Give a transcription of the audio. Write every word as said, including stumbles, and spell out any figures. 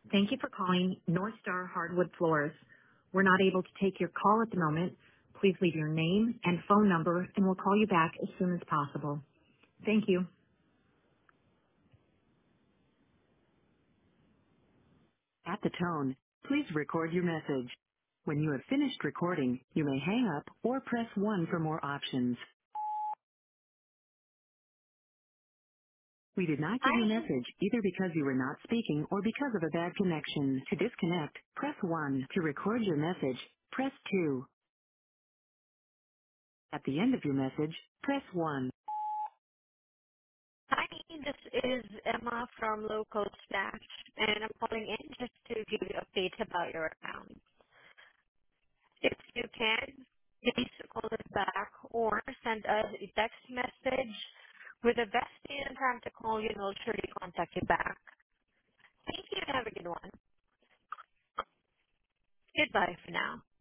Thank you for calling North Star Hardwood Floors. We're not able to take your call at the moment. Please leave your name and phone number, and we'll call you back as soon as possible. Thank you. At the tone, please record your message. When you have finished recording, you may hang up or press one for more options. We did not get your Hi. message either because you were not speaking or because of a bad connection. To disconnect, press one. To record your message, press two. At the end of your message, press one. Hi, this is Emma from Local Staff, and I'm calling in just to give you updates about your account. If you can, please call us back or send us a text message with the best day and time to call you, and we'll surely contact you back. Thank you and have a good one. Goodbye for now.